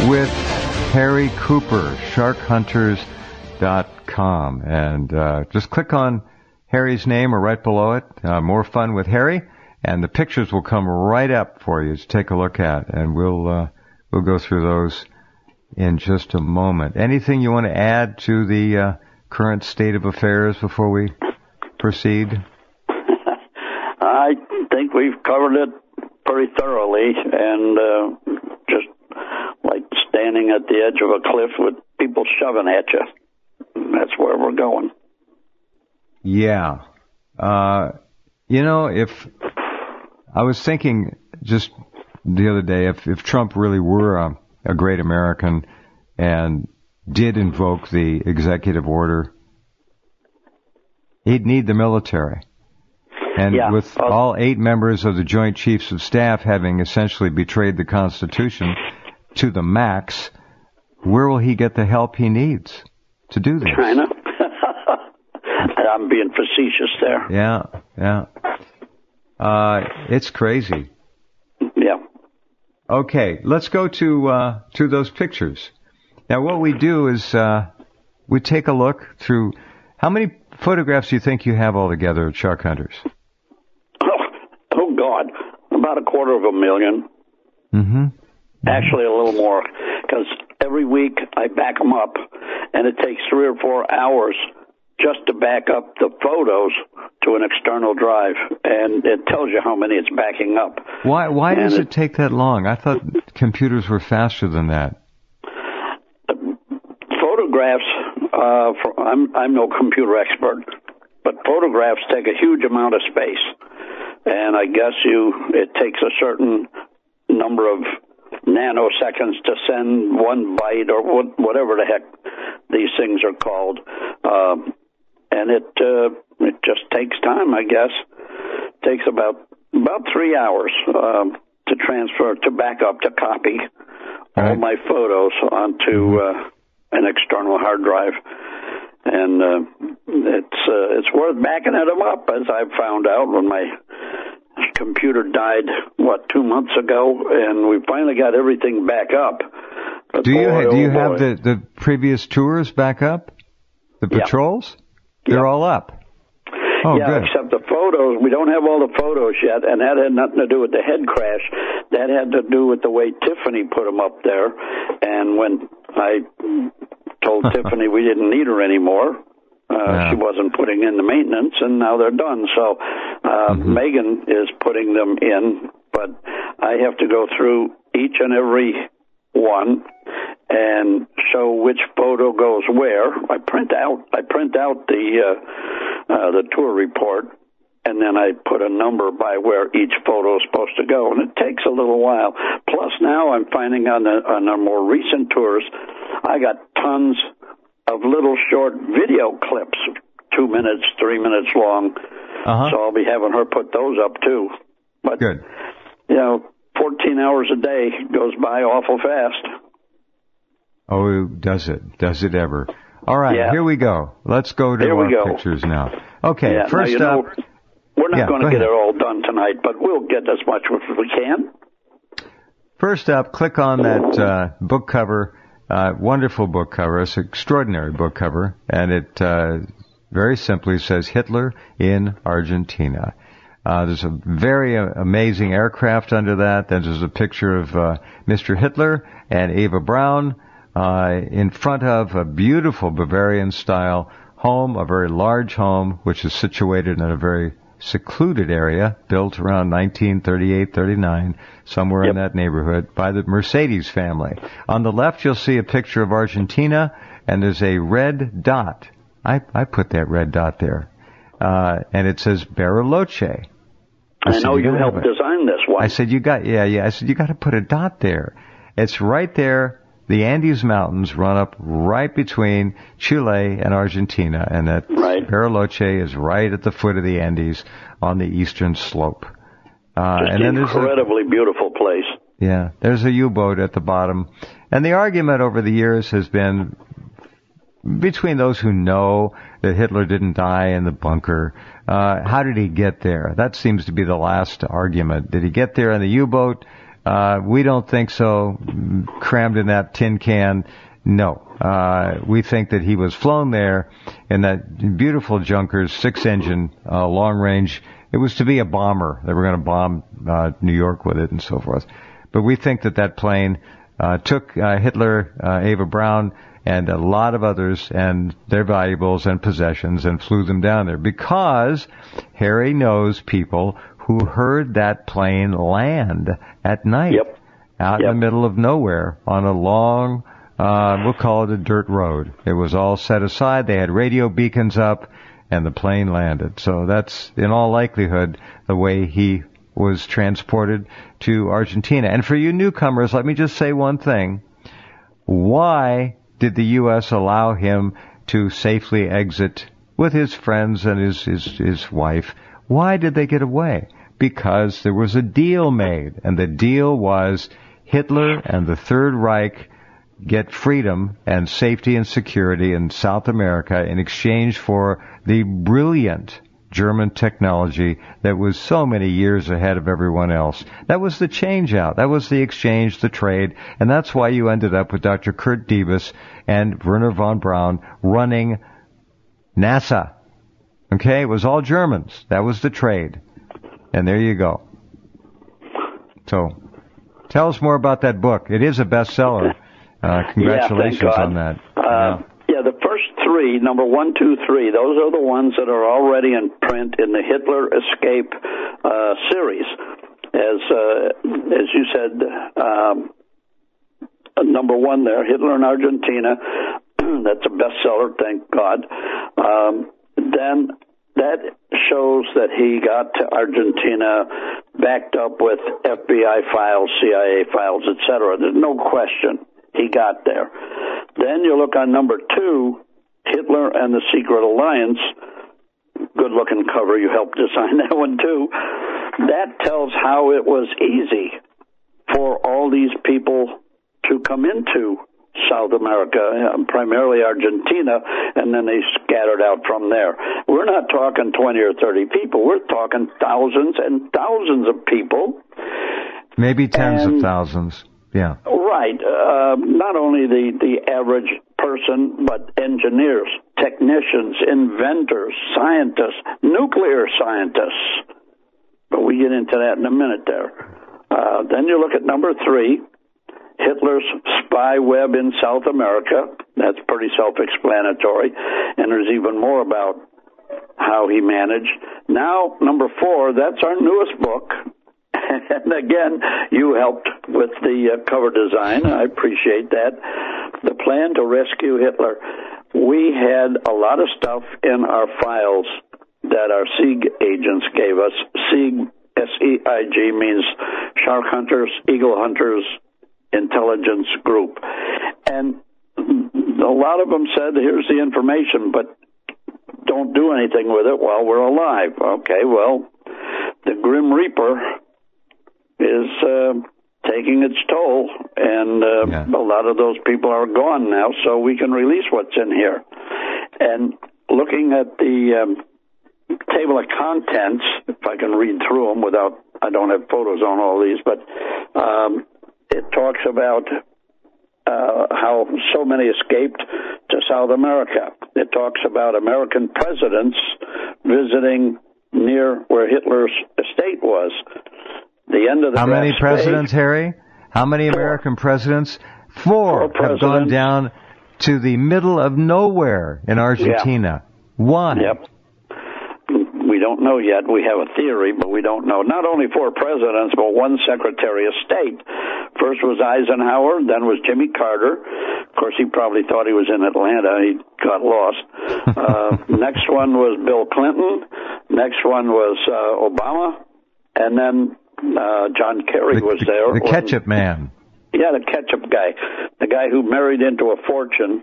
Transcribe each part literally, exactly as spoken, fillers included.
with Harry Cooper, shark hunters dot com. And uh, just click on Harry's name or right below it, uh, More Fun with Harry, and the pictures will come right up for you to take a look at. And we'll uh, we'll go through those in just a moment. Anything you want to add to the uh, current state of affairs before we proceed? I think we've covered it pretty thoroughly, and uh, just like standing at the edge of a cliff with people shoving at you. That's where we're going. Yeah. Uh, you know, if I was thinking just the other day, if, if Trump really were a, a great American and did invoke the executive order, he'd need the military. And yeah. with uh, all eight members of the Joint Chiefs of Staff having essentially betrayed the Constitution to the max, where will he get the help he needs to do this? China. I'm being facetious there. Yeah, yeah. Uh, it's crazy. Yeah. Okay, let's go to uh, to those pictures. Now, what we do is uh, we take a look through. How many photographs do you think you have altogether of shark hunters? Oh, God, about a quarter of a million. Mm-hmm. Actually, a little more, because every week I back them up, and it takes three or four hours just to back up the photos to an external drive, and it tells you how many it's backing up. Why? Why and does it, it take that long? I thought computers were faster than that. Photographs. Uh, for, I'm I'm no computer expert, but photographs take a huge amount of space, and I guess you it takes a certain number of nanoseconds to send one byte or what, whatever the heck these things are called, um, and it uh, it just takes time. I guess it takes about about three hours um, to transfer, to back up, to copy all right. my photos onto uh, an external hard drive. And uh, it's uh, it's worth backing them up, as I've found out when my computer died, what, two months ago, and we finally got everything back up. But do you boy, do you oh have boy. the, the previous tours back up? The Yeah. patrols? They're Yeah. all up. Oh, yeah, good. except the photos. We don't have all the photos yet, and that had nothing to do with the head crash. That had to do with the way Tiffany put them up there. And when I told Tiffany we didn't need her anymore, uh, yeah. she wasn't putting in the maintenance, and now they're done. So uh, mm-hmm. Megan is putting them in, but I have to go through each and every one and show which photo goes where. I print out I print out the uh, uh, the tour report, and then I put a number by where each photo is supposed to go, and it takes a little while. Plus, now I'm finding on the on our more recent tours, I got tons of little short video clips, two minutes, three minutes long. Uh-huh. So I'll be having her put those up too. But Good. you know, fourteen hours a day goes by awful fast. Oh, does it? Does it ever? All right, Yeah. here we go. Let's go to Here we our go. pictures now. Okay, Yeah, first now, you know, up. we're not Yeah, going go to get ahead. it all done tonight, but we'll get as much as we can. First up, click on that uh, book cover. Uh, wonderful book cover. It's an extraordinary book cover, and it uh, very simply says Hitler in Argentina. Uh, there's a very uh, amazing aircraft under that. Then there's a picture of uh, Mister Hitler and Eva Braun uh, in front of a beautiful Bavarian-style home, a very large home, which is situated in a very secluded area, built around nineteen thirty-eight thirty-nine, somewhere Yep. in that neighborhood, by the Mercedes family. On the left, you'll see a picture of Argentina, and there's a red dot. I, I put that red dot there. Uh, and it says Bariloche. I, said, know you gotta helped have it. design this one. I said, you got, yeah, yeah. I said, you got to put a dot there. It's right there. The Andes Mountains run up right between Chile and Argentina, and that Right. Bariloche is right at the foot of the Andes on the eastern slope. Uh, Just and an then there's a, incredibly beautiful place. yeah, there's a U-boat at the bottom. And the argument over the years has been between those who know that Hitler didn't die in the bunker. Uh, how did he get there? That seems to be the last argument. Did he get there in the U-boat? Uh, we don't think so. Crammed in that tin can. No. Uh, we think that he was flown there in that beautiful Junkers six-engine uh, long-range. It was to be a bomber. They were going to bomb uh, New York with it and so forth. But we think that that plane uh, took uh, Hitler, uh, Eva Braun, and a lot of others and their valuables and possessions and flew them down there because Harry knows people who heard that plane land at night yep. out yep. in the middle of nowhere on a long, uh, we'll call it a dirt road. It was all set aside. They had radio beacons up and the plane landed. So that's in all likelihood the way he was transported to Argentina. And for you newcomers, let me just say one thing. Why did the U S allow him to safely exit with his friends and his, his, his wife? Why did they get away? Because there was a deal made, and the deal was Hitler and the Third Reich get freedom and safety and security in South America in exchange for the brilliant German technology that was so many years ahead of everyone else. That was the change out. That was the exchange, the trade, and that's why you ended up with Doctor Kurt Debus and Wernher von Braun running NASA. Okay, it was all Germans. That was the trade. And there you go. So, tell us more about that book. It is a bestseller. Uh, congratulations yeah, on that. Uh, yeah. yeah, the first three, number one, two, three, those are the ones that are already in print in the Hitler Escape uh, series. As uh, as you said, um, number one there, Hitler in Argentina. That's a bestseller, thank God. Um, then that shows that he got to Argentina backed up with F B I files, C I A files, et cetera. There's no question he got there. Then you look on number two, Hitler and the Secret Alliance. Good-looking cover. You helped design that one, too. That tells how it was easy for all these people to come into South America, primarily Argentina, and then they scattered out from there. We're not talking twenty or thirty people. We're talking thousands and thousands of people. Maybe tens and, of thousands. Yeah. Right. Uh, not only the, the average person, but engineers, technicians, inventors, scientists, nuclear scientists. But we get into that in a minute there. Uh, then you look at number three, Hitler's spy web in South America. That's pretty self-explanatory. And there's even more about how he managed. Now, number four, that's our newest book. And again, you helped with the uh, cover design. I appreciate that. The plan to rescue Hitler. We had a lot of stuff in our files that our SIEG agents gave us. SIEG, S E I G, means Shark Hunters, Eagle Hunters, Intelligence Group. And a lot of them said, here's the information, but don't do anything with it while we're alive. Okay, well, the Grim Reaper is uh, taking its toll, and uh, yeah. a lot of those people are gone now, so we can release what's in here. And looking at the um, table of contents, if I can read through them without, I don't have photos on all these, but um, it talks about uh, how so many escaped to South America. It talks about American presidents visiting near where Hitler's estate was. The end of the How many presidents, Spade, Harry? How many four. American presidents? Four, four have gone down to the middle of nowhere in Argentina. Yeah. One. Yep. We don't know yet. We have a theory, but we don't know. Not only four presidents, but one Secretary of State. First was Eisenhower, then was Jimmy Carter. Of course, he probably thought he was in Atlanta. He got lost. Uh, next one was Bill Clinton. Next one was uh, Obama. And then uh, John Kerry the, was there. The ketchup man. Yeah, the ketchup guy. The guy who married into a fortune.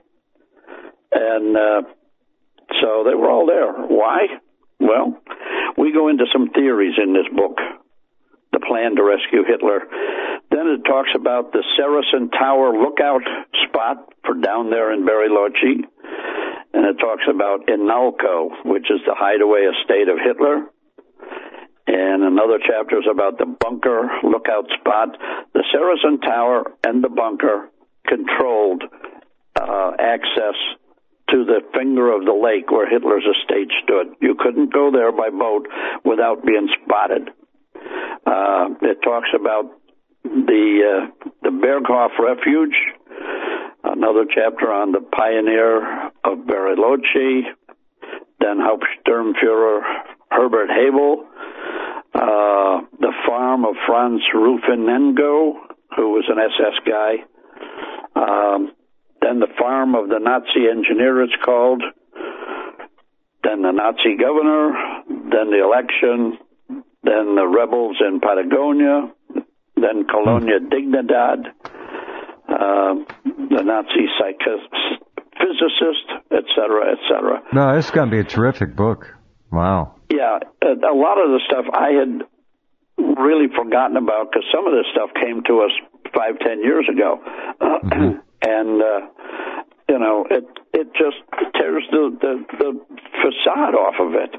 And uh, so they were all there. Why? Well, we go into some theories in this book, the plan to rescue Hitler. Then it talks about the Saracen Tower lookout spot for down there in Bariloche. And it talks about Inalco, which is the hideaway estate of Hitler. And another chapter is about the bunker lookout spot. The Saracen Tower and the bunker controlled uh, access to the finger of the lake where Hitler's estate stood. You couldn't go there by boat without being spotted. Uh, it talks about the uh, the Berghof Refuge, another chapter on the pioneer of Bariloche, then Hauptsturmführer Herbert Havel, uh, the farm of Franz Rufinengo, who was an S S guy, um, then the farm of the Nazi engineer, it's called, then the Nazi governor, then the election, then the rebels in Patagonia, then Colonia Dignidad, uh, the Nazi psych- physicist, et cetera, et cetera. No, it's going to be a terrific book. Wow. Yeah, a lot of the stuff I had really forgotten about because some of this stuff came to us five, ten years ago. Uh, mm-hmm. And, uh, you know, it it just tears the, the, the facade off of it.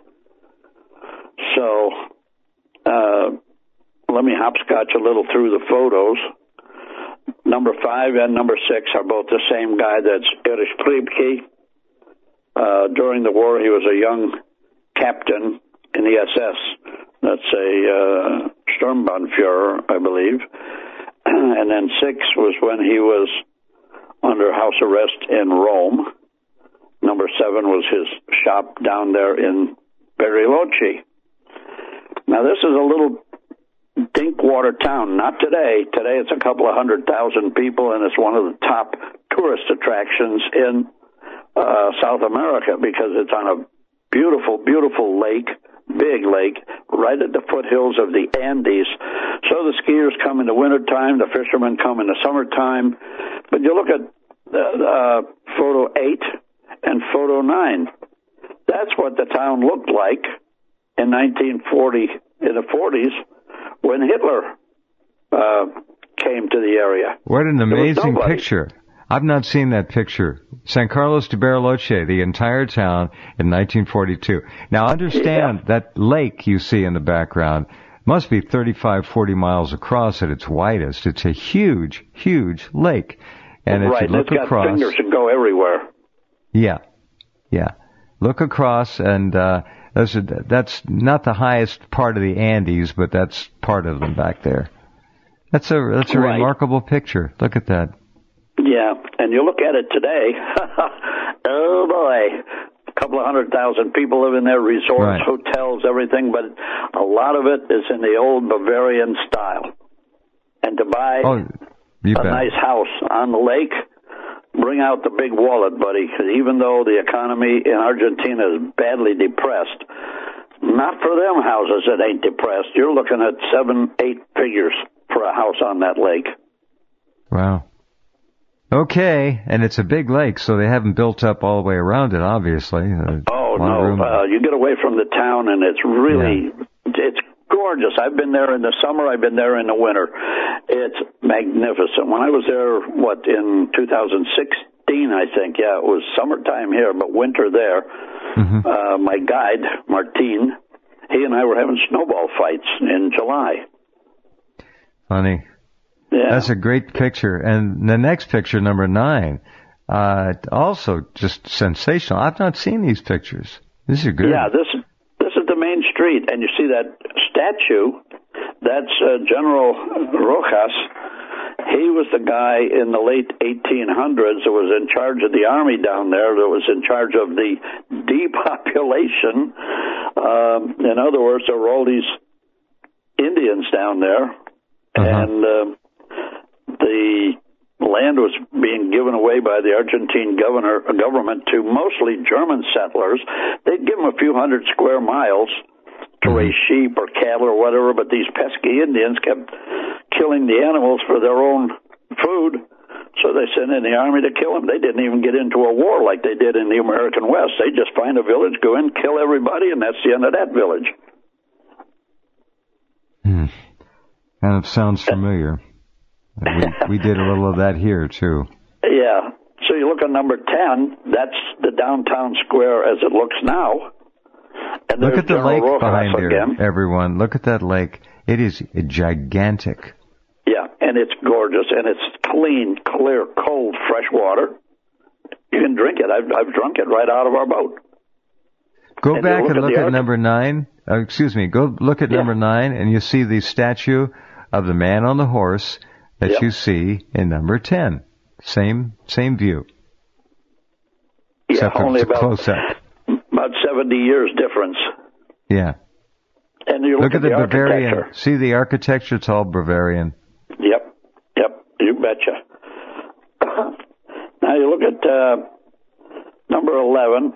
So, uh, let me hopscotch a little through the photos. Number five and number six are both the same guy. That's Erich Priebke. Uh, during the war, he was a young captain in the S S. That's a uh, Sturmbannführer, I believe. And then six was when he was under house arrest in Rome. Number seven was his shop down there in Bariloche. Now, this is a little Dinkwater town. Not today. Today it's a couple of hundred thousand people, and it's one of the top tourist attractions in uh, South America because it's on a beautiful, beautiful lake, big lake, right at the foothills of the Andes. So the skiers come in the wintertime, the fishermen come in the summertime. But you look at uh, uh, photo eight and photo nine. That's what the town looked like in nineteen forty, in the forties, when Hitler uh, came to the area. What an amazing picture. I've not seen that picture. San Carlos de Bariloche, the entire town in nineteen forty-two. Now, understand yeah. that lake you see in the background must be thirty-five, forty miles across at its widest. It's a huge, huge lake. And right. if you look it's got across, fingers that go everywhere. Yeah, yeah. Look across, and uh, that's, that's not the highest part of the Andes, but that's part of them back there. That's a that's a right. remarkable picture. Look at that. Yeah, and you look at it today, oh boy, a couple of hundred thousand people live in there, resorts, right. hotels, everything, but a lot of it is in the old Bavarian style. And to buy oh, a bet. nice house on the lake, bring out the big wallet, buddy, because even though the economy in Argentina is badly depressed, not for them houses that ain't depressed. You're looking at seven, eight figures for a house on that lake. Wow. Okay, and it's a big lake, so they haven't built up all the way around it, obviously. Uh, oh, no. Uh, you get away from the town, and it's really, yeah. it's gorgeous. I've been there in the summer. I've been there in the winter. It's magnificent. When I was there, what, in two thousand sixteen, I think, yeah, it was summertime here, but winter there. Mm-hmm. Uh, my guide, Martin, he and I were having snowball fights in July. Funny. Yeah. That's a great picture. And the next picture, number nine, uh, also just sensational. I've not seen these pictures. These are good. Yeah, this this is the main street, and you see that statue. That's uh, General Rojas. He was the guy in the late eighteen hundreds that was in charge of the army down there, that was in charge of the depopulation. Um, in other words, there were all these Indians down there, uh-huh. and uh, the land was being given away by the Argentine governor, government to mostly German settlers. They'd give them a few hundred square miles to mm-hmm. raise sheep or cattle or whatever, but these pesky Indians kept killing the animals for their own food, so they sent in the army to kill them. They didn't even get into a war like they did in the American West. They just find a village, go in, kill everybody, and that's the end of that village. Hmm. Kind of sounds familiar. we, we did a little of that here, too. Yeah. So you look at number ten, that's the downtown square as it looks now. And Look at the General lake Rojas behind again. there, everyone. Look at that lake. It is gigantic. Yeah, and it's gorgeous, and it's clean, clear, cold, fresh water. You can drink it. I've, I've drunk it right out of our boat. Go And back look and at look the at arch- number nine. Uh, excuse me. Go look at Yeah. number nine, and you see the statue of the man on the horse that Yep. you see in number ten. Same same view. Yeah, Except only it's a about, close up. about seventy years difference. Yeah. And you look, Look at the, the Bavarian. architecture. See the architecture? It's all Bavarian. Yep, yep, you betcha. Now you look at uh, number eleven,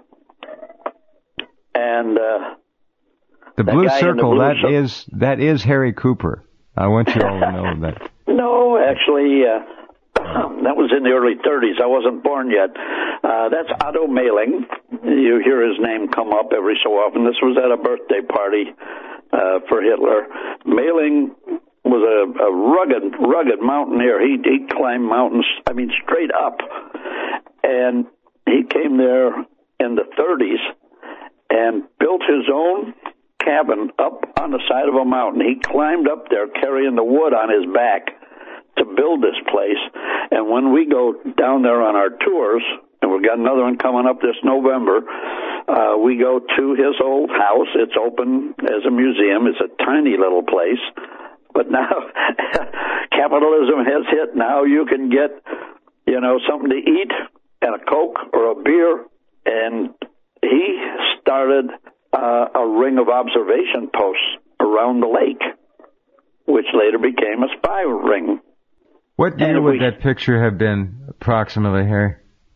and uh, The That blue guy in the circle, blue that cir- is that is Harry Cooper. I want you all to know that. no, actually, uh, that was in the early thirties. I wasn't born yet. Uh, that's Otto Mailing. You hear his name come up every so often. This was at a birthday party uh, for Hitler. Mailing was a, a rugged, rugged mountaineer. He he climbed mountains, I mean, straight up. And he came there in the thirties and built his own cabin up on the side of a mountain. He climbed up there carrying the wood on his back to build this place. And when we go down there on our tours, and we've got another one coming up this November, uh, we go to his old house. It's open as a museum. It's a tiny little place. But now capitalism has hit. Now you can get, you know, something to eat and a Coke or a beer. And he started uh, a ring of observation posts around the lake, which later became a spy ring. What year And would we- that picture have been approximately, Harry?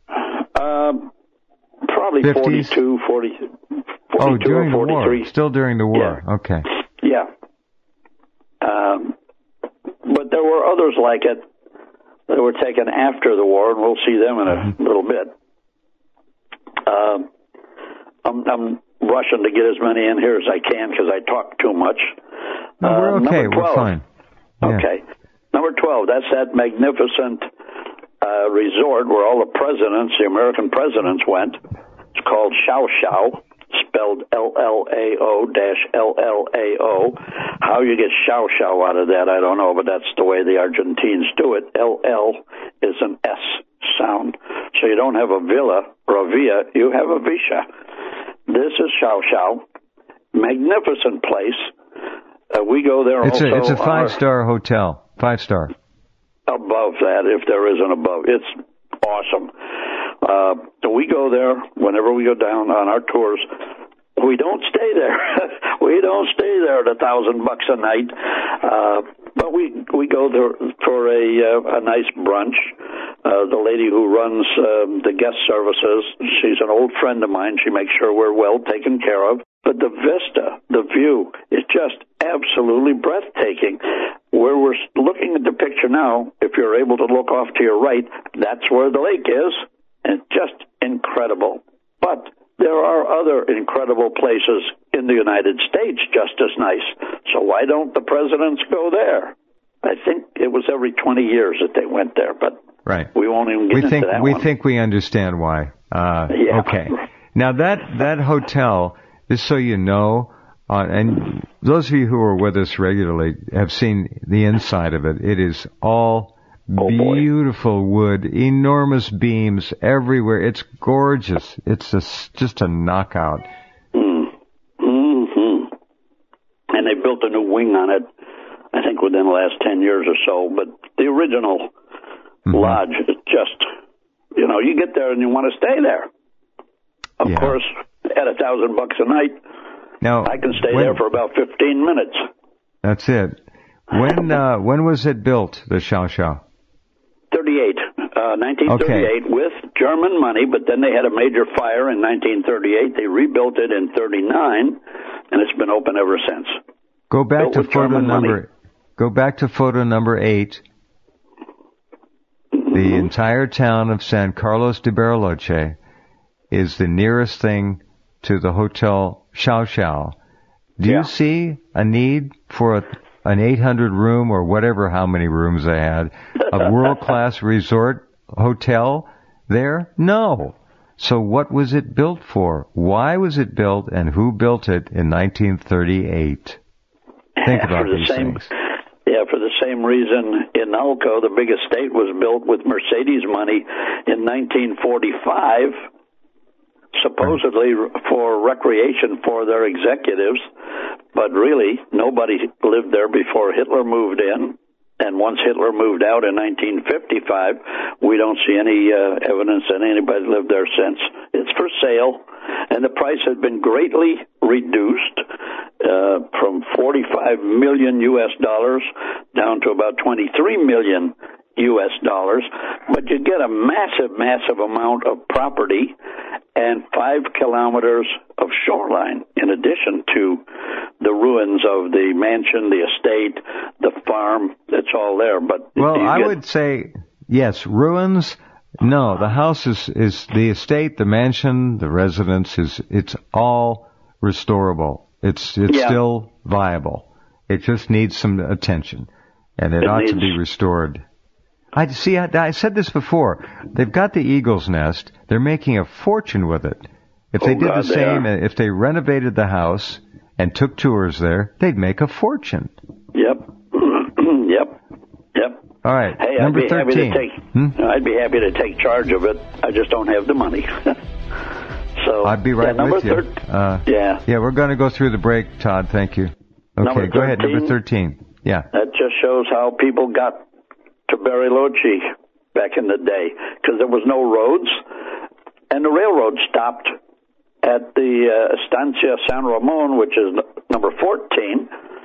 Um, probably fifties? forty-two, forty, Oh, forty-two during the or forty-three. war. Still during the war. Okay. Yeah. Um, but there were others like it that were taken after the war, and we'll see them in a Mm-hmm. little bit. Um, I'm, I'm rushing to get as many in here as I can because I talk too much. No, we're Uh, okay. number We're twelve. fine. Yeah. Okay. Number twelve, that's that magnificent uh, resort where all the presidents, the American presidents went. It's called Shao Shao, spelled L L A O dash L L A O. How you get Shao Shao out of that, I don't know, but that's the way the Argentines do it. L L is an S sound. So you don't have a villa or a via, you have a visha. This is Shao Shao. Magnificent place. Uh, we go there It's also. a it's a on our- five star hotel. Five star. above that, if there is an above. It's awesome. Uh, we go there whenever we go down on our tours. We don't stay there. we don't stay there at a thousand bucks a night. Uh, but we we go there for a uh, a nice brunch. Uh, the lady who runs um, the guest services, she's an old friend of mine. She makes sure we're well taken care of. But the vista, the view, is just absolutely breathtaking. Where we're looking at the picture now, if you're able to look off to your right, that's where the lake is. And it's just incredible. But there are other incredible places in the United States just as nice. So why don't the presidents go there? I think it was every twenty years that they went there, but Right. we won't even get We into think that we one. think we understand why. Uh, Yeah. Okay. Now that that hotel, just so you know, uh, and those of you who are with us regularly have seen the inside of it. It is all Oh, boy. beautiful wood, enormous beams everywhere. It's gorgeous. It's just just a knockout. Mm. hmm And they built a new wing on it, I think within the last ten years or so. But the original Mhm. lodge is just, you know, you get there and you want to stay there. Of Yeah. course, at a thousand bucks a night, Now I can stay when- there for about fifteen minutes. That's it. When uh, when was it built, the Shao Shao? thirty-eight, uh, nineteen thirty-eight, with German money, but then they had a major fire in nineteen thirty-eight. They rebuilt it in thirty-nine, and it's been open ever since. Go back Built to with photo German money. number. Go back to photo number eight. The entire town of San Carlos de Bariloche is the nearest thing to the Hotel Shao Shao. Do Yeah. you see a need for a, an eight hundred room or whatever, how many rooms they had, a world class resort hotel there? No. So what was it built for? Why was it built, and who built it in nineteen thirty-eight? Think about for the these same, things. Yeah, for the same reason Inalco, the big estate, was built with Mercedes money in nineteen forty-five, supposedly for recreation for their executives, but really nobody lived there before Hitler moved in. And once Hitler moved out in nineteen fifty-five, we don't see any uh, evidence that anybody lived there since. It's for sale, and the price has been greatly reduced uh, from forty-five million U S dollars down to about twenty-three million U S dollars. But you get a massive, massive amount of property and five kilometers of shoreline, in addition to the ruins of the mansion, the estate, the farm. It's all there. But well, I get... would say yes, ruins. No, the house is, is the estate, the mansion, the residence is it's all restorable. It's it's yeah. still viable. It just needs some attention, and it, it ought needs... to be restored. I see. I, I said this before. They've got the Eagle's Nest. They're making a fortune with it. If they oh, did God, the same, if they renovated the house and took tours there, they'd make a fortune. Yep. yep. Yep. All right. Hey, Number I'd be thirteen. happy to take. Hmm? I'd be happy to take charge of it. I just don't have the money. so I'd be right yeah, with you. Thir- uh, yeah. Yeah, we're going to go through the break, Todd. Thank you. Okay, number go ahead. Number thirteen. Yeah. That just shows how people got to Bariloche back in the day, because there was no roads, and the railroad stopped at the uh, Estancia San Ramon, which is n- number fourteen,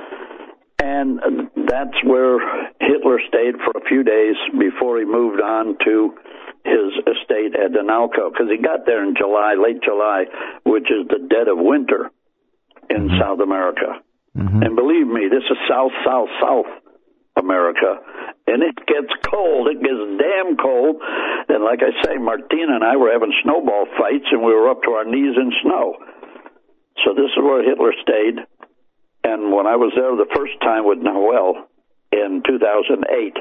and that's where Hitler stayed for a few days before he moved on to his estate at Inalco, because he got there in July, late July, which is the dead of winter in mm-hmm. South America. Mm-hmm. And believe me, this is South, South, South America, and it gets cold. It gets damn cold. And like I say, Martina and I were having snowball fights, and we were up to our knees in snow. So this is where Hitler stayed. And when I was there the first time with Noel in two thousand eight,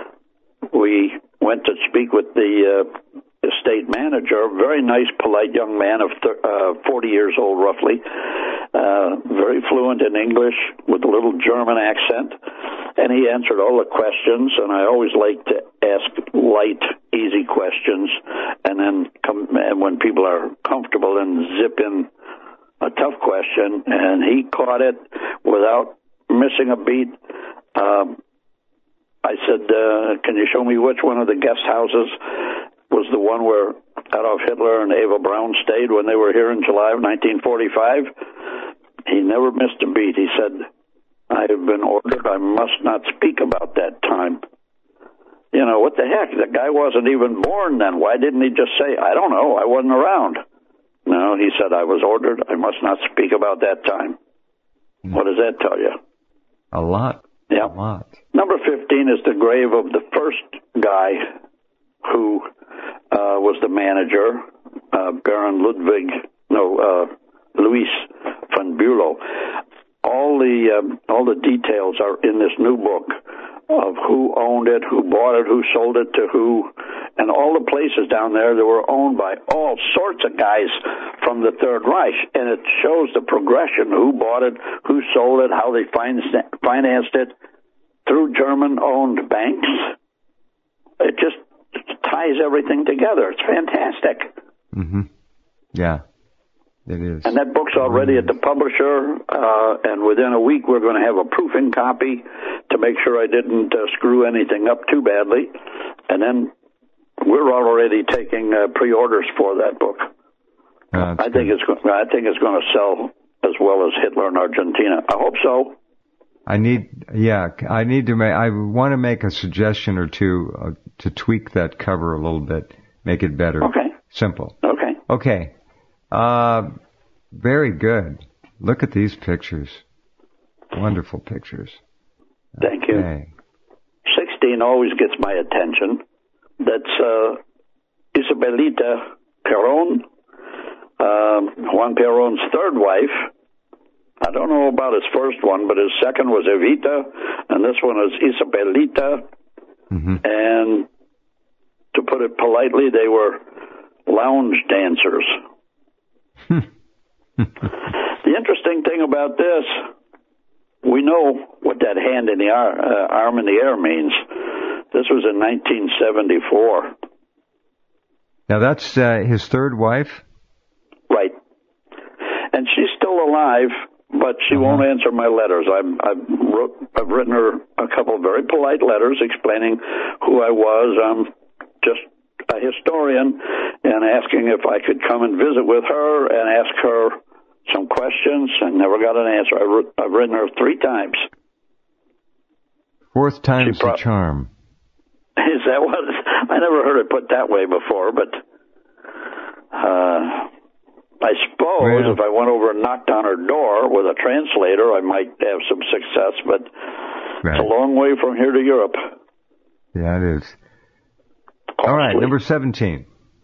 we went to speak with the uh, estate manager, a very nice, polite young man of th- uh, forty years old, roughly, uh, very fluent in English with a little German accent. And he answered all the questions, and I always like to ask light, easy questions, and then come, and when people are comfortable, and zip in a tough question. And he caught it without missing a beat. Um, I said, uh, can you show me which one of the guest houses was the one where Adolf Hitler and Eva Braun stayed when they were here in July of nineteen forty-five? He never missed a beat. He said, I have been ordered. I must not speak about that time. You know, what the heck? The guy wasn't even born then. Why didn't he just say, I don't know, I wasn't around? No, he said, I was ordered. I must not speak about that time. Mm. What does that tell you? A lot. Yeah. A lot. Number fifteen is the grave of the first guy who uh, was the manager, uh, Baron Ludwig, no, uh, Luis von Bülow. All the um, all the details are in this new book of who owned it, who bought it, who sold it to who, and all the places down there that were owned by all sorts of guys from the Third Reich. And it shows the progression, who bought it, who sold it, how they financed it through German-owned banks. It just ties everything together. It's fantastic. Mm-hmm. Yeah. It is. And that book's already at the publisher, uh, and within a week we're going to have a proofing copy to make sure I didn't uh, screw anything up too badly. And then we're already taking uh, pre-orders for that book. Uh, I think it's I think it's going to sell as well as Hitler in Argentina. I hope so. I need, yeah, I need to make. I want to make a suggestion or two uh, to tweak that cover a little bit, make it better. Okay. Simple. Okay. Okay. Uh, very good. Look at these pictures. Wonderful pictures. Thank you. Okay. sixteen always gets my attention. That's uh, Isabelita Perón, uh, Juan Perón's third wife. I don't know about his first one, but his second was Evita, and this one is Isabelita. Mm-hmm. And to put it politely, they were lounge dancers. The interesting thing about this, we know what that hand in the ar- uh, arm in the air means. This was in nineteen seventy-four. Now that's uh, his third wife? Right. And she's still alive, but she uh-huh. won't answer my letters. I've, I've, wrote, I've written her a couple of very polite letters explaining who I was. I'm just a historian and asking if I could come and visit with her and ask her some questions, and never got an answer. I've, re- I've written her three times. Fourth time's pro- the charm. Is that what? I never heard it put that way before, but uh, I suppose well, if I went over and knocked on her door with a translator, I might have some success, but right. It's a long way from here to Europe. Yeah, it is. Costly. All right, number seventeen.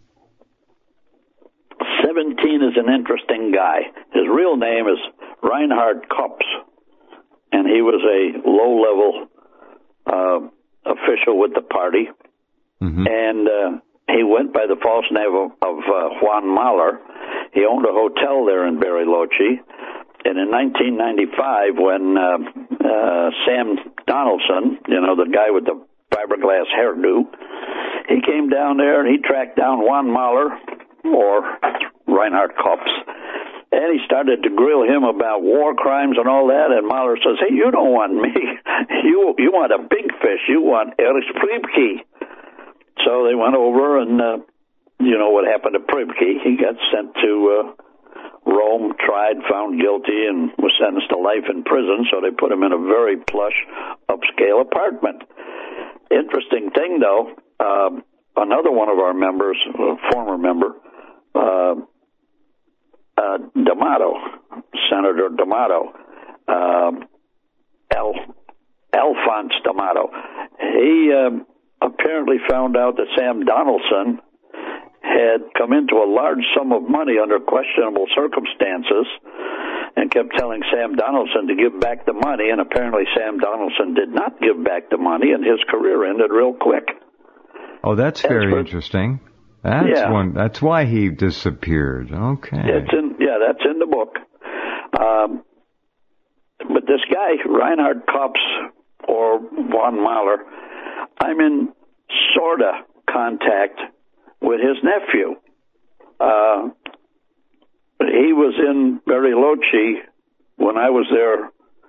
seventeen is an interesting guy. His real name is Reinhard Kopps, and he was a low-level uh, official with the party. Mm-hmm. And uh, he went by the false name of, of uh, Juan Mahler. He owned a hotel there in Bariloche. And in nineteen ninety-five, when uh, uh, Sam Donaldson, you know, the guy with the fiberglass hairdo, he came down there and he tracked down Juan Mahler, or Reinhard Kopps, and he started to grill him about war crimes and all that, and Mahler says, hey, you don't want me. You you want a big fish. You want Erich Priebke. So they went over, and uh, you know what happened to Priebke. He got sent to uh, Rome, tried, found guilty, and was sentenced to life in prison, so they put him in a very plush, upscale apartment. Interesting thing, though, uh, another one of our members, a former member, uh, uh, D'Amato, Senator D'Amato, uh, Al, Alphonse D'Amato, he uh, apparently found out that Sam Donaldson had come into a large sum of money under questionable circumstances and kept telling Sam Donaldson to give back the money, and apparently Sam Donaldson did not give back the money, and his career ended real quick. Oh, that's As very for, interesting. That's yeah. one. That's why he disappeared. Okay. It's in, yeah, that's in the book. Um, but this guy, Reinhard Kopps, or Von Mahler, I'm in sort of contact with his nephew. Uh, he was in Bariloche when I was there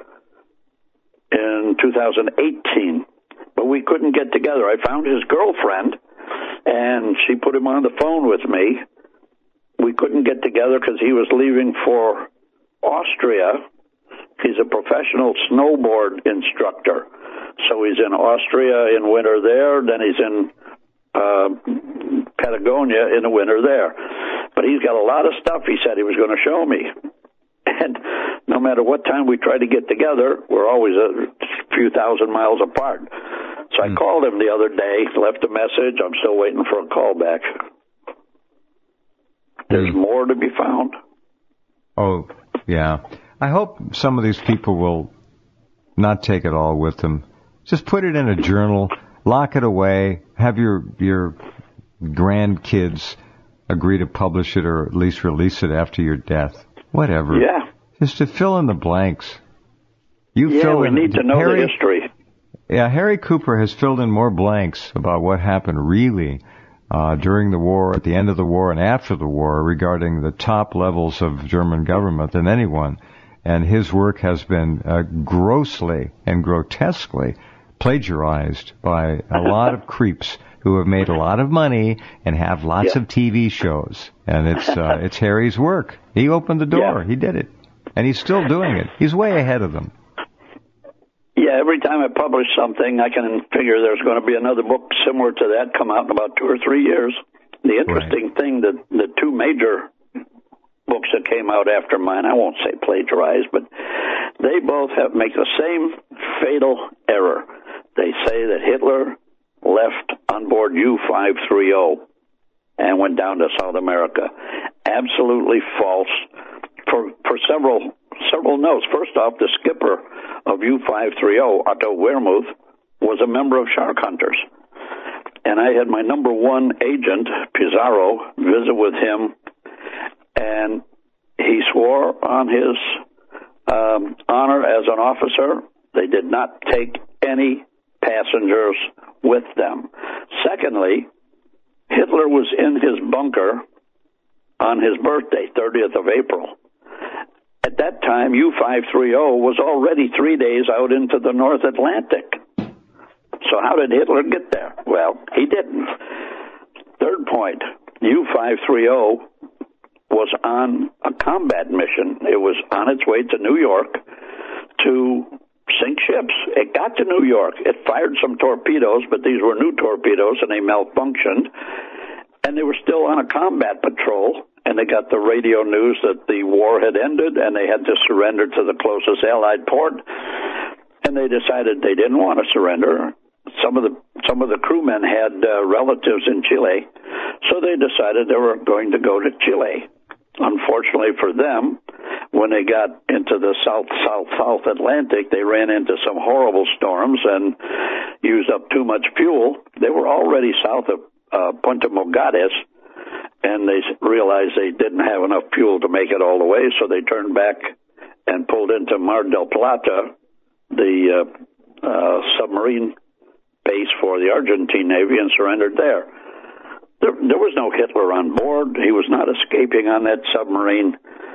in two thousand eighteen, but we couldn't get together. I found his girlfriend, and she put him on the phone with me. We couldn't get together because he was leaving for Austria. He's a professional snowboard instructor. So he's in Austria in winter there, then he's in uh, Patagonia in the winter there. But he's got a lot of stuff he said he was going to show me. And no matter what time we try to get together, we're always a few thousand miles apart. So I mm. called him the other day, left a message. I'm still waiting for a call back. There's mm. more to be found. Oh, yeah. I hope some of these people will not take it all with them. Just put it in a journal, lock it away, have your your grandkids agree to publish it or at least release it after your death. Whatever. Yeah. Just to fill in the blanks. You yeah, fill we in, need to know Harry, the history. Yeah, Harry Cooper has filled in more blanks about what happened really uh, during the war, at the end of the war, and after the war regarding the top levels of German government than anyone. And his work has been uh, grossly and grotesquely plagiarized by a lot of creeps who have made a lot of money and have lots yeah. of T V shows. And it's uh, it's Harry's work. He opened the door. Yeah. He did it. And he's still doing it. He's way ahead of them. Yeah, every time I publish something, I can figure there's going to be another book similar to that come out in about two or three years. The interesting right. thing, that the two major books that came out after mine, I won't say plagiarized, but they both have make the same fatal error. They say that Hitler left on board U five thirty and went down to South America. Absolutely false for for several several notes. First off, the skipper of U five thirty, Otto Wermuth, was a member of Shark Hunters. and I had my number one agent, Pizarro, visit with him, and he swore on his um, honor as an officer they did not take any passengers with them. Secondly, Hitler was in his bunker on his birthday, thirtieth of April. At that time, U five thirty was already three days out into the North Atlantic. So how did Hitler get there? Well, he didn't. Third point, U five thirty was on a combat mission. It was on its way to New York to sink ships. It got to New York. It fired some torpedoes, but these were new torpedoes, and they malfunctioned. And they were still on a combat patrol, and they got the radio news that the war had ended, and they had to surrender to the closest Allied port. And they decided they didn't want to surrender. Some of the some of the crewmen had uh, relatives in Chile, so they decided they were going to go to Chile. Unfortunately for them, when they got into the South South South Atlantic, they ran into some horrible storms and used up too much fuel. They were already south of uh, Punta Mogotes, and they realized they didn't have enough fuel to make it all the way, so they turned back and pulled into Mar del Plata, the uh, uh, submarine base for the Argentine Navy, and surrendered there. There, there was no Hitler on board. He was not escaping on that submarine.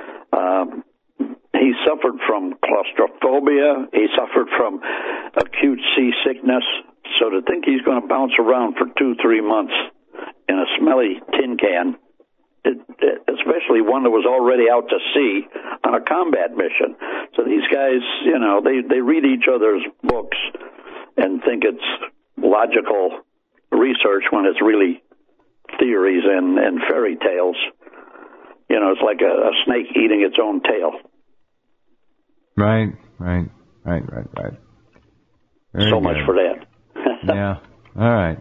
Um, he suffered from claustrophobia. He suffered from acute seasickness. So to think he's going to bounce around for two, three months in a smelly tin can, it, it, especially one that was already out to sea on a combat mission. So these guys, you know, they, they read each other's books and think it's logical research when it's really theories and, and fairy tales. You know, it's like a, a snake eating its own tail. Right, right, right, right, right. Very so good. much for that. Yeah, all right.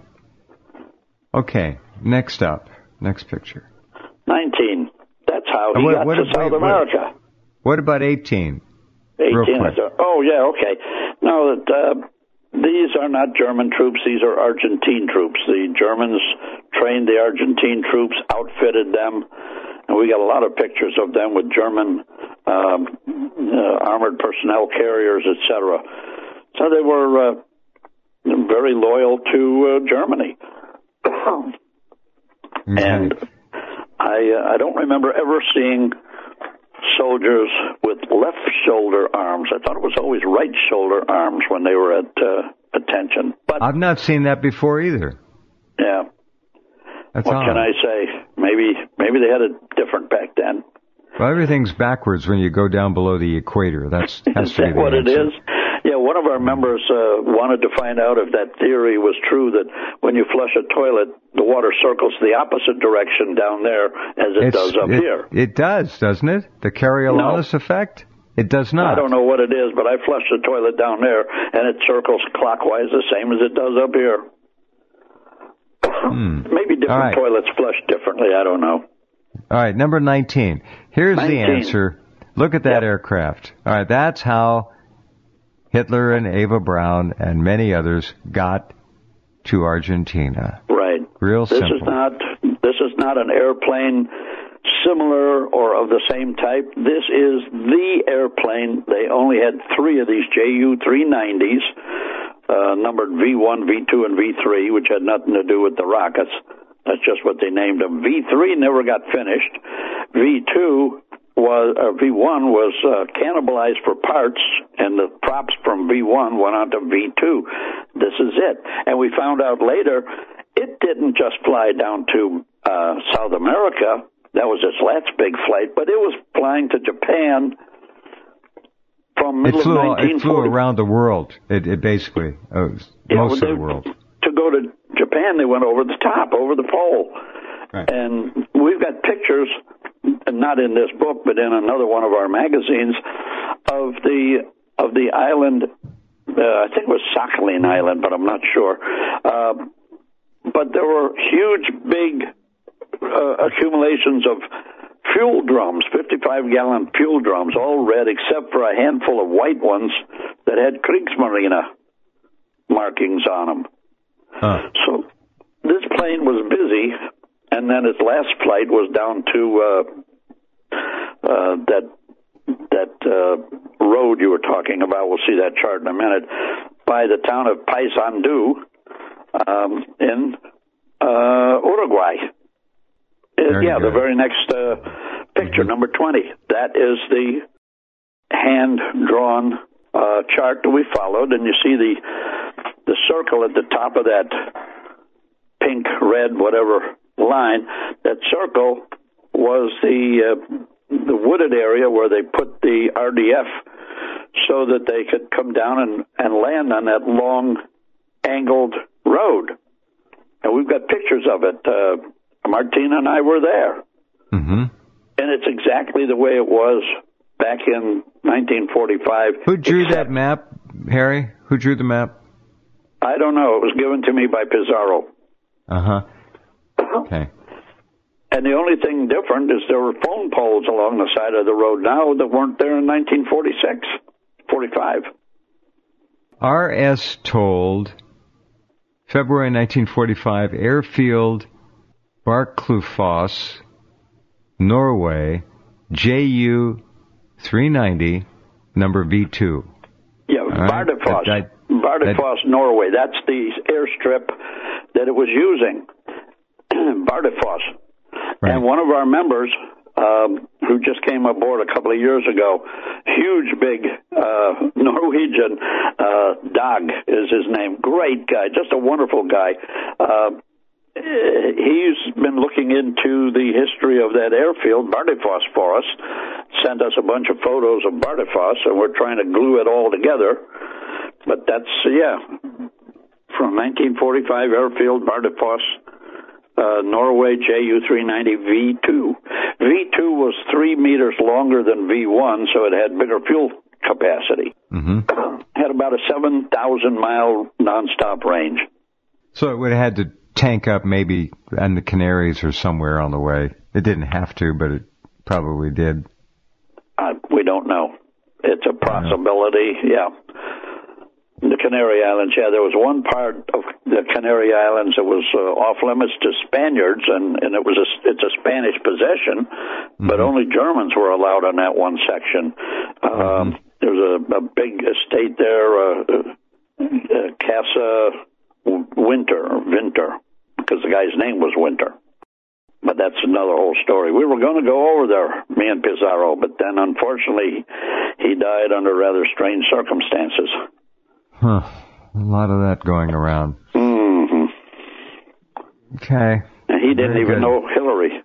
Okay, next up, next picture. nineteen. That's how he what, got what, to wait, South what, America. What about eighteen? eighteen. Is a, oh, yeah, okay. No, that, uh, these are not German troops. These are Argentine troops. The Germans trained the Argentine troops, outfitted them, and we got a lot of pictures of them with German um, uh, armored personnel carriers, et cetera. So they were uh, very loyal to uh, Germany. Okay. And I, uh, I don't remember ever seeing soldiers with left shoulder arms. I thought it was always right shoulder arms when they were at uh, attention. But I've not seen that before either. Yeah. That's what odd. can I say? Maybe maybe they had it different back then. Well, everything's backwards when you go down below the equator. That's has Is to be that the what answer. it is? Yeah, one of our members uh, wanted to find out if that theory was true, that when you flush a toilet, the water circles the opposite direction down there as it It's, does up it, here. It does, doesn't it? The Coriolanus No. effect? It does not. I don't know what it is, but I flush the toilet down there, and it circles clockwise the same as it does up here. Hmm. Maybe different right. toilets flush differently. I don't know. All right, number nineteen. Here's nineteen. the answer. Look at that Yep. aircraft. All right, that's how Hitler and Eva Braun and many others got to Argentina. Right. Real this simple. Is not, this is not an airplane similar or of the same type. This is the airplane. They only had three of these J U three nineties, uh, numbered V one, V two, and V three, which had nothing to do with the rockets. That's just what they named them. V three never got finished. V two was, uh, V one was uh, cannibalized for parts, and the props from V one went on to V two. This is it. And we found out later, it didn't just fly down to uh, South America. That was its last big flight, but it was flying to Japan from middle It flew, of nineteen forty. it flew around the world. It, it basically, uh, Yeah, most well, of they- the world. To go to Japan, they went over the top, over the pole. Right. And we've got pictures, not in this book, but in another one of our magazines, of the of the island. Uh, I think it was Sakhalin Island, but I'm not sure. Uh, but there were huge, big uh, accumulations of fuel drums, fifty-five gallon fuel drums, all red except for a handful of white ones that had Kriegsmarine markings on them. Huh. So this plane was busy, and then its last flight was down to uh, uh, that that uh, road you were talking about. We'll see that chart in a minute. By the town of Paysandú um, in uh, Uruguay. Uh, yeah, good. The very next uh, picture, mm-hmm. number twenty. That is the hand-drawn uh, chart that we followed, and you see the the circle at the top of that pink, red, whatever line. That circle was the uh, the wooded area where they put the R D F so that they could come down and, and land on that long, angled road. And we've got pictures of it. Uh, Martina and I were there. Mm-hmm. And it's exactly the way it was back in nineteen forty-five. Who drew that map, Harry? Who drew the map? I don't know. It was given to me by Pizarro. Uh-huh. Okay. And the only thing different is there were phone poles along the side of the road now that weren't there in nineteen forty-six, forty-five. R S told February nineteen forty-five, airfield Barklufoss, Norway, J U three ninety, number V two. Yeah, right. Bardufoss, that, that, Bardufoss, that, Norway. That's the airstrip that it was using. Bardufoss. Right. And one of our members, um, who just came aboard a couple of years ago, huge, big uh, Norwegian, uh, Dag is his name. Great guy, just a wonderful guy. Uh, he's been looking into the history of that airfield, Bardufoss, for us, sent us a bunch of photos of Bardufoss, and we're trying to glue it all together. But that's, yeah, from nineteen forty-five airfield, Bardufoss, Uh, Norway, J U three ninety V two. V two was three meters longer than V one, so it had bigger fuel capacity. Mm-hmm. Had about a seven thousand mile nonstop range. So it would have had to tank up maybe on the Canaries or somewhere on the way. It didn't have to, but it probably did. Uh, we don't know. It's a possibility, yeah. The Canary Islands, yeah, there was one part of the Canary Islands that was uh, off limits to Spaniards, and, and it was a, it's a Spanish possession, mm-hmm. but only Germans were allowed on that one section. Um, mm-hmm. There was a, a big estate there, uh, uh, Casa Winter, or Winter, because the guy's name was Winter. But that's another whole story. We were going to go over there, me and Pizarro, but then unfortunately he died under rather strange circumstances. Huh. A lot of that going around. Mm-hmm. Okay. And he didn't Very even good. know Hillary.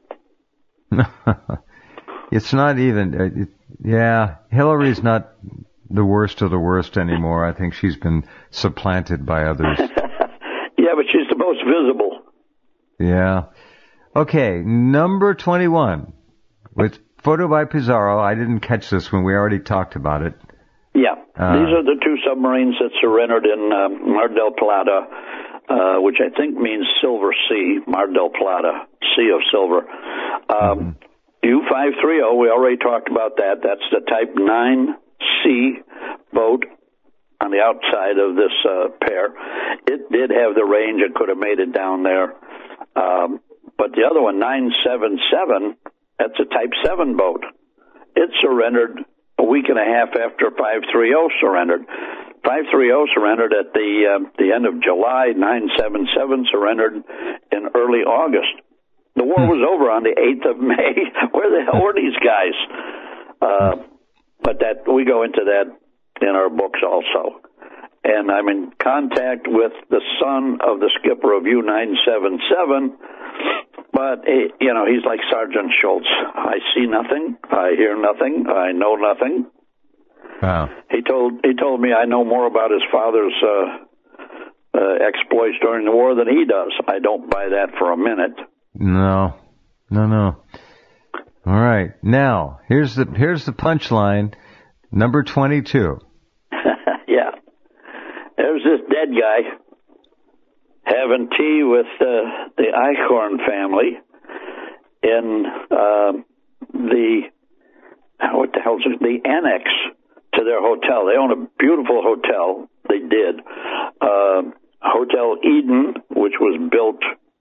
It's not even... Uh, it, yeah, Hillary's not the worst of the worst anymore. I think she's been supplanted by others. Yeah, but she's the most visible. Yeah. Okay, number twenty-one. With photo by Pizarro. I didn't catch this when we already talked about it. Yeah, uh, these are the two submarines that surrendered in uh, Mar del Plata, uh, which I think means Silver Sea, Mar del Plata, Sea of Silver. Um, mm-hmm. U five thirty, we already talked about that. That's the Type nine C boat on the outside of this uh, pair. It did have the range. It could have made it down there. Um, but the other one, nine seventy-seven, that's a Type seven boat. It surrendered a week and a half after five thirty surrendered. five thirty surrendered at the uh, the end of July. nine seventy-seven surrendered in early August. The war was over on the eighth of May. Where the hell were these guys? Uh, but that we go into that in our books also. And I'm in contact with the son of the skipper of U nine seventy-seven. But, you know, he's like Sergeant Schultz. I see nothing. I hear nothing. I know nothing. Wow. He told he told me I know more about his father's uh, uh, exploits during the war than he does. I don't buy that for a minute. No. No, no. All right. Now, here's the here's the punchline. Number twenty-two. Yeah. There's this dead guy having tea with uh, the Eichhorn family in uh, the, what the hell is it, the annex to their hotel. They own a beautiful hotel. They did. Uh, Hotel Eden, which was built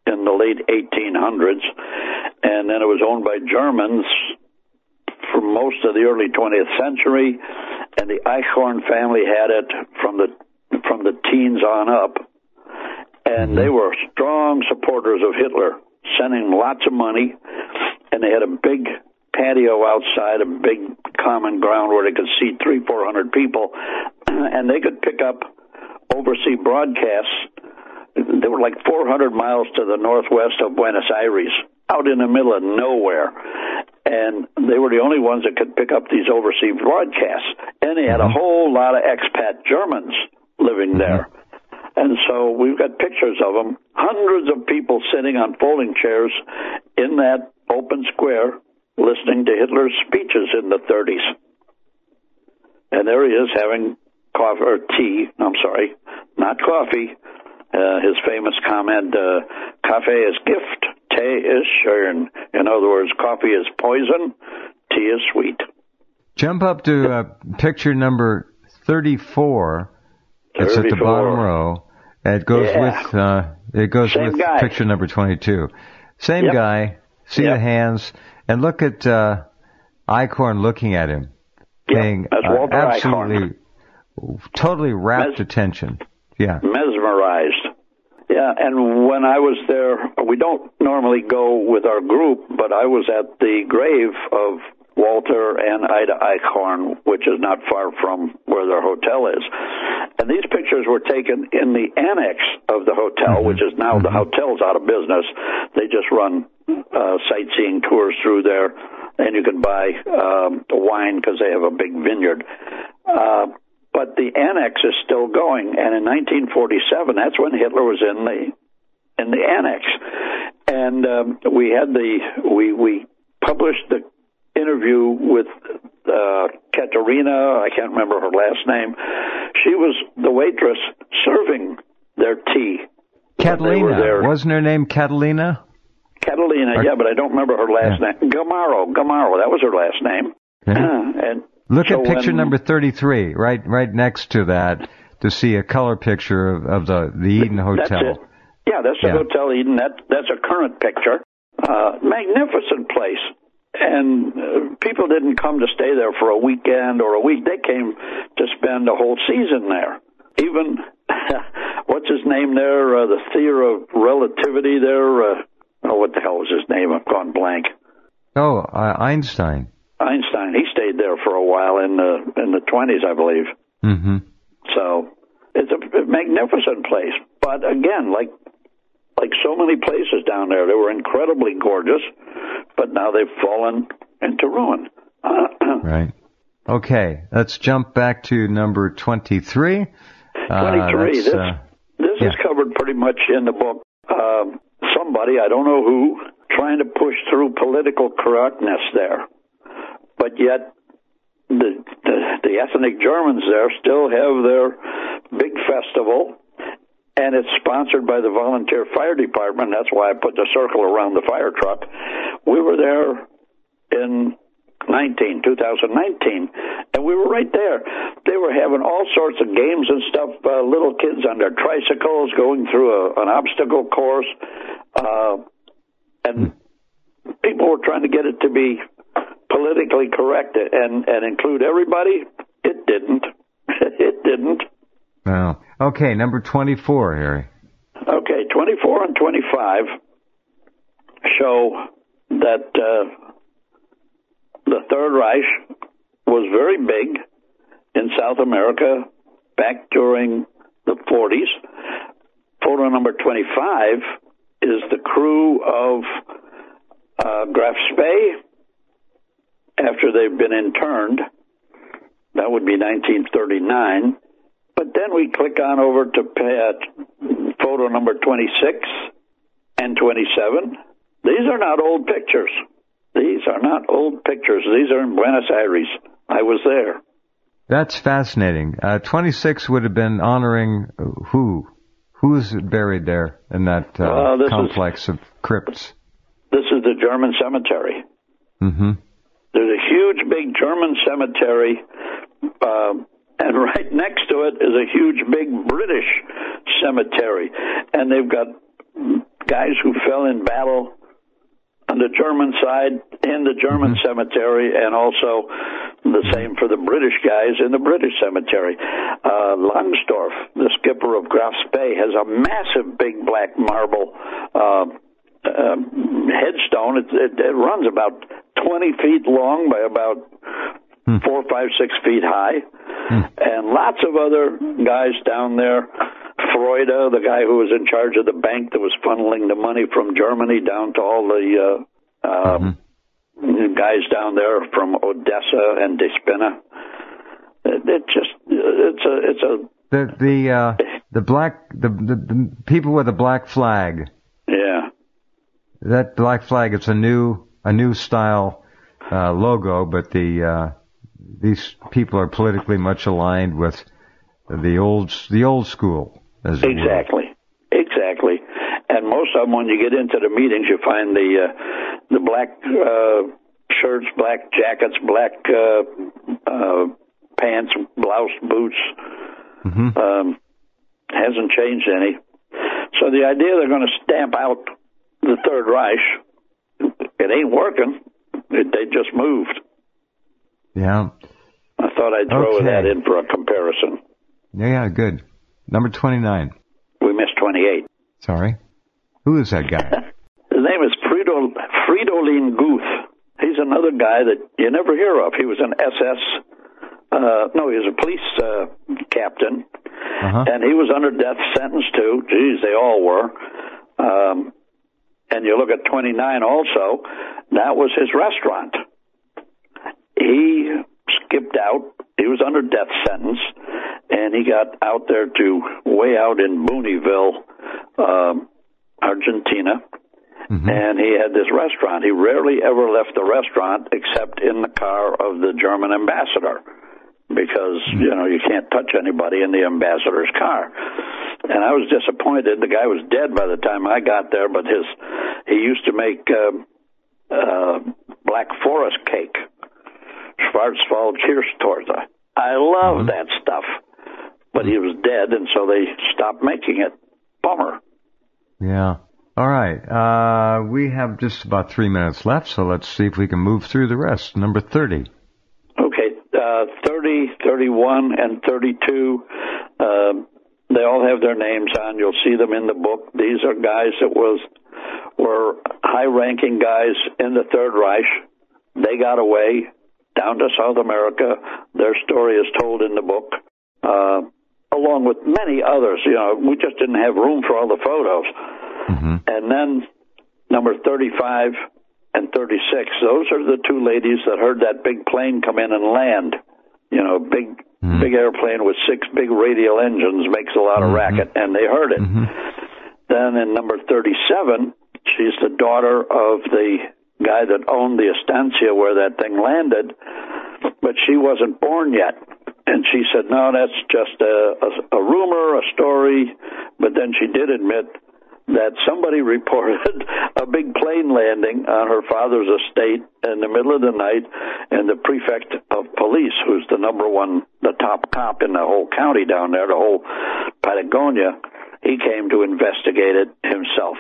in the late eighteen hundreds, and then it was owned by Germans for most of the early twentieth century, and the Eichhorn family had it from the from the teens on up, and mm-hmm. they were strong supporters of Hitler, sending lots of money, and they had a big patio outside, a big common ground where they could seat three, four hundred people, and they could pick up overseas broadcasts. They were like four hundred miles to the northwest of Buenos Aires, out in the middle of nowhere. And they were the only ones that could pick up these overseas broadcasts. And they had a whole lot of expat Germans living there. And so we've got pictures of them, hundreds of people sitting on folding chairs in that open square listening to Hitler's speeches in the thirties. And there he is having coffee, or tea, I'm sorry, not coffee. Uh, his famous comment, uh, Kaffee is Gift, Tee is schön. In other words, coffee is poison, tea is sweet. Jump up to uh, picture number thirty-four. It's thirty-four. At the bottom row. It goes Yeah. with uh, it goes Same with guy. picture number twenty-two. Same Yep. guy. See Yep. the hands, and look at uh, Eichhorn looking at him, Yep, paying that's uh, Walter absolutely, totally rapt Mes- attention. Yeah. Mesmerized. Yeah, and when I was there, we don't normally go with our group, but I was at the grave of Walter and Ida Eichhorn, which is not far from where their hotel is. And these pictures were taken in the annex of the hotel, Mm-hmm. which is now the hotel's out of business. They just run uh, sightseeing tours through there, and you can buy um, wine because they have a big vineyard. Uh, but the annex is still going, and in nineteen forty-seven, that's when Hitler was in the in the annex, and um, we had the we we published the interview with uh, Katerina, I can't remember her last name. She was the waitress serving their tea. Catalina. Wasn't her name Catalina? Catalina, yeah, but I don't remember her last Yeah. name. Gamaro, Gamaro, that was her last name. Yeah. and Look so at picture when, number thirty-three, right right next to that, to see a color picture of, of the, the Eden Hotel. That's it. Yeah, that's the Yeah. Hotel Eden. That, that's a current picture. Uh, magnificent place. And uh, people didn't come to stay there for a weekend or a week. They came to spend a whole season there. Even, what's his name there, uh, the theory of relativity there, uh, oh, what the hell was his name? I've gone blank. Oh, uh, Einstein. Einstein, he stayed there for a while in the, in the twenties, I believe. Mm-hmm. So it's a magnificent place. But again, like like so many places down there, they were incredibly gorgeous, but now they've fallen into ruin. Right. Okay, let's jump back to number twenty-three. twenty-three. Uh, this uh, this yeah. is covered pretty much in the book. Um, somebody, I don't know who, trying to push through political correctness there. But yet, the, the the ethnic Germans there still have their big festival, and it's sponsored by the volunteer fire department. That's why I put the circle around the fire truck. We were there in nineteen, two thousand nineteen, and we were right there. They were having all sorts of games and stuff, uh, little kids on their tricycles going through a, an obstacle course, uh, and people were trying to get it to be politically correct and, and include everybody. It didn't. It didn't. Wow. Okay, number twenty-four, Harry. Okay, twenty-four and twenty-five show that uh, the Third Reich was very big in South America back during the forties. Photo number twenty-five is the crew of uh, Graf Spee after they've been interned. That would be nineteen thirty-nine. But then we click on over to uh, photo number twenty-six and twenty-seven. These are not old pictures. These are not old pictures. These are in Buenos Aires. I was there. That's fascinating. Uh, twenty-six would have been honoring who? Who's buried there in that uh, uh, complex is, of crypts? This is the German cemetery. Mm-hmm. There's a huge, big German cemetery, uh, and right next to it is a huge, big British cemetery. And they've got guys who fell in battle on the German side in the German mm-hmm. cemetery, and also the same for the British guys in the British cemetery. Uh, Langsdorff, the skipper of Graf's Bay, has a massive big black marble uh, uh, headstone. It, it, it runs about twenty feet long by about hmm. four, five, six feet high. Hmm. And lots of other guys down there. Freude, the guy who was in charge of the bank that was funneling the money from Germany down to all the uh, uh, mm-hmm. guys down there from Odessa and Despina. It, it just it's a it's a the the uh, the black the, the the people with the black flag. Yeah, that black flag. It's a new a new style uh, logo, but the uh, these people are politically much aligned with the old the old school. Exactly, exactly. And most of them, when you get into the meetings, you find the uh, the black uh, shirts, black jackets, black uh, uh, pants, blouse, boots. Mm-hmm. Um, hasn't changed any. So the idea they're going to stamp out the Third Reich, it ain't working. It, they just moved. Yeah. I thought I'd throw okay. that in for a comparison. Yeah, yeah, good. Number twenty-nine. We missed twenty-eight. Sorry. Who is that guy? His name is Frido, Fridolin Guth. He's another guy that you never hear of. He was an S S, uh, no, he was a police uh, captain, uh-huh. and he was under death sentence too. Geez, they all were. Um, and you look at twenty-nine also, that was his restaurant. He skipped out. He was under death sentence, and he got out there to way out in Booneyville, um, Argentina, mm-hmm. and he had this restaurant. He rarely ever left the restaurant except in the car of the German ambassador, because, mm-hmm. you know, you can't touch anybody in the ambassador's car. And I was disappointed. The guy was dead by the time I got there, but his he used to make uh, uh, Black Forest cake. Schwarzwald Kirschtorte. I love mm-hmm. that stuff. But he was dead, and so they stopped making it. Bummer. Yeah. All right. Uh, we have just about three minutes left, so let's see if we can move through the rest. Number thirty. Okay. Uh, thirty, thirty-one, and thirty-two. Uh, they all have their names on. You'll see them in the book. These are guys that was were high-ranking guys in the Third Reich. They got away down to South America. Their story is told in the book, uh, along with many others. You know, we just didn't have room for all the photos. Mm-hmm. And then number thirty-five and thirty-six, those are the two ladies that heard that big plane come in and land. You know, big mm-hmm. big airplane with six big radial engines, makes a lot of mm-hmm. racket, and they heard it. Mm-hmm. Then in number thirty-seven, she's the daughter of the guy that owned the estancia where that thing landed, but she wasn't born yet. And she said, no, that's just a, a, a rumor, a story. But then she did admit that somebody reported a big plane landing on her father's estate in the middle of the night, and the prefect of police, who's the number one, the top cop in the whole county down there, the whole Patagonia, he came to investigate it himself.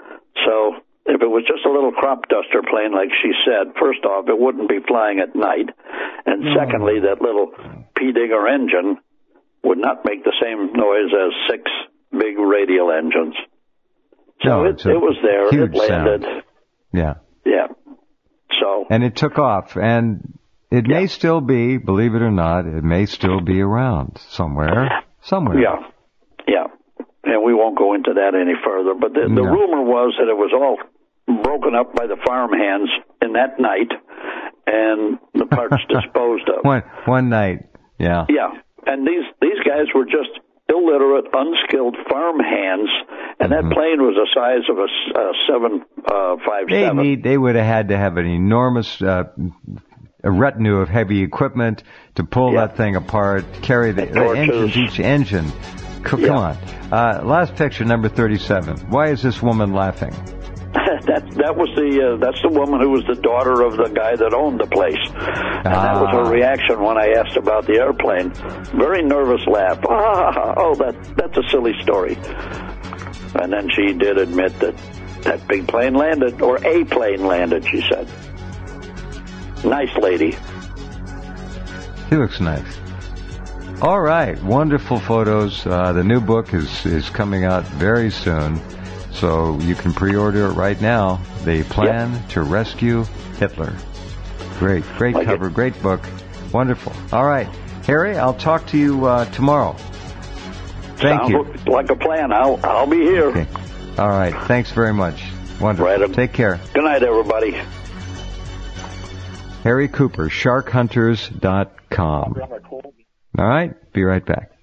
So if it was just a little crop duster plane, like she said, first off, it wouldn't be flying at night. And secondly, that little P-Digger engine would not make the same noise as six big radial engines. So no, it, it was there. It landed. Sound. Yeah. Yeah. So. And it took off. And it yeah. may still be, believe it or not, it may still be around somewhere. Somewhere. Yeah. Yeah. And we won't go into that any further. But the, the no. rumor was that it was all broken up by the farmhands in that night, and the parts disposed of. One one night, yeah. Yeah, and these these guys were just illiterate, unskilled farmhands, and mm-hmm. that plane was the size of a, a seven uh, five they seven. Need, they would have had to have an enormous uh, a retinue of heavy equipment to pull yeah. that thing apart, carry the, the engines, each engine. Come yeah. on. Uh, last picture, number thirty-seven. Why is this woman laughing? that that was the uh, that's the woman who was the daughter of the guy that owned the place, and ah. that was her reaction when I asked about the airplane. Very nervous laugh. Ah, oh, that that's a silly story. And then she did admit that that big plane landed, or a plane landed, she said. Nice lady. He looks nice. All right, wonderful photos. Uh, the new book is, is coming out very soon, so you can pre-order it right now. The Plan yep. to Rescue Hitler. Great, great like cover, it. Great book. Wonderful. All right, Harry, I'll talk to you uh, tomorrow. Thank Sounds you. Like a plan. I'll, I'll be here. Okay. All right, thanks very much. Wonderful. Right. Take care. Good night, everybody. Harry Cooper, shark hunters dot com. All right, be right back.